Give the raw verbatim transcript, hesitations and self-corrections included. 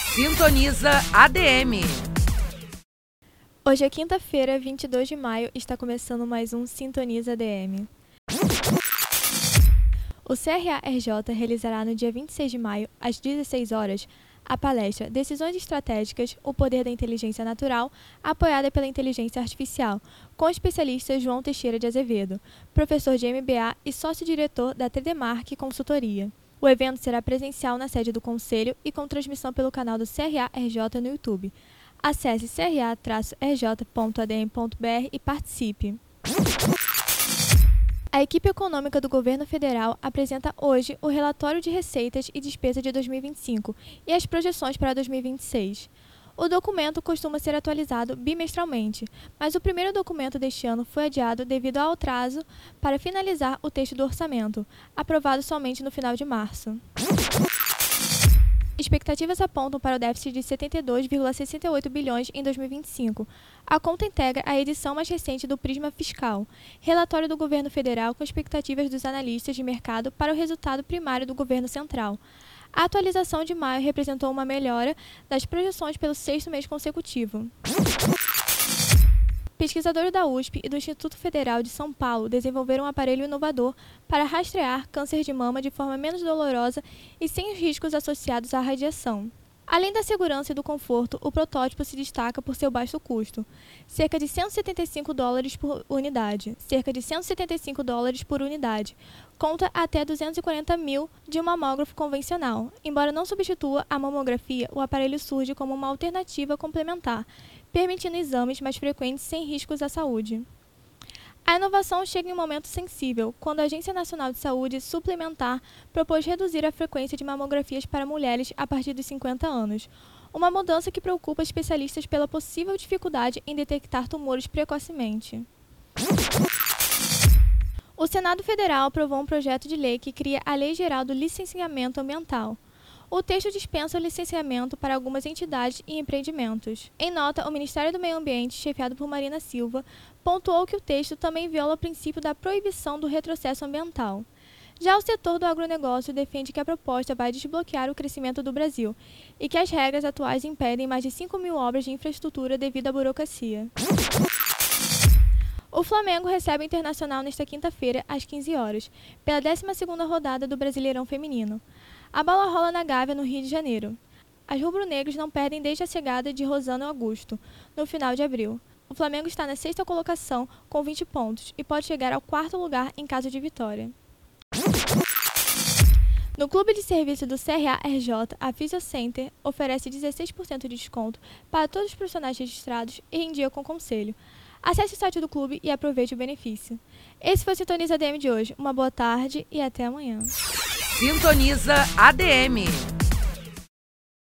Sintoniza A D M. Hoje é quinta-feira, vinte e dois de maio, e está começando mais um Sintoniza A D M. O C R A R J realizará no dia vinte e seis de maio, às dezesseis horas, a palestra Decisões Estratégicas, o Poder da Inteligência Natural, apoiada pela Inteligência Artificial, com o especialista João Teixeira de Azevedo, professor de M B A e sócio-diretor da Tredemark Consultoria. O evento será presencial na sede do Conselho e com transmissão pelo canal do C R A R J no YouTube. Acesse c r a r j ponto a d m ponto b r e participe. A equipe econômica do governo federal apresenta hoje o relatório de receitas e despesa de dois mil e vinte e cinco e as projeções para dois mil e vinte e seis. O documento costuma ser atualizado bimestralmente, mas o primeiro documento deste ano foi adiado devido ao atraso para finalizar o texto do orçamento, aprovado somente no final de março. Expectativas apontam para o déficit de setenta e dois vírgula sessenta e oito bilhões em dois mil e vinte e cinco. A conta integra a edição mais recente do Prisma Fiscal, relatório do governo federal com expectativas dos analistas de mercado para o resultado primário do governo central. A atualização de maio representou uma melhora das projeções pelo sexto mês consecutivo. Pesquisadores da U S P e do Instituto Federal de São Paulo desenvolveram um aparelho inovador para rastrear câncer de mama de forma menos dolorosa e sem os riscos associados à radiação. Além da segurança e do conforto, o protótipo se destaca por seu baixo custo, cerca de cento e setenta e cinco dólares por unidade, cerca de cento e setenta e cinco dólares por unidade, conta até duzentos e quarenta mil de um mamógrafo convencional. Embora não substitua a mamografia, o aparelho surge como uma alternativa complementar, permitindo exames mais frequentes sem riscos à saúde. A inovação chega em um momento sensível, quando a Agência Nacional de Saúde Suplementar propôs reduzir a frequência de mamografias para mulheres a partir dos cinquenta anos, uma mudança que preocupa especialistas pela possível dificuldade em detectar tumores precocemente. O Senado Federal aprovou um projeto de lei que cria a Lei Geral do Licenciamento Ambiental. O texto dispensa o licenciamento para algumas entidades e empreendimentos. Em nota, o Ministério do Meio Ambiente, chefiado por Marina Silva, pontuou que o texto também viola o princípio da proibição do retrocesso ambiental. Já o setor do agronegócio defende que a proposta vai desbloquear o crescimento do Brasil e que as regras atuais impedem mais de cinco mil obras de infraestrutura devido à burocracia. O Flamengo recebe o Internacional nesta quinta-feira, às quinze horas, pela décima segunda rodada do Brasileirão Feminino. A bola rola na Gávea, no Rio de Janeiro. As rubro-negras não perdem desde a chegada de Rosana Augusto, no final de abril. O Flamengo está na sexta colocação, com vinte pontos, e pode chegar ao quarto lugar em caso de vitória. No Clube de Serviço do C R A R J, a Fisiocenter oferece dezesseis por cento de desconto para todos os profissionais registrados e em dia com o conselho. Acesse o site do clube e aproveite o benefício. Esse foi o Sintoniza A D M de hoje. Uma boa tarde e até amanhã. Sintoniza A D M.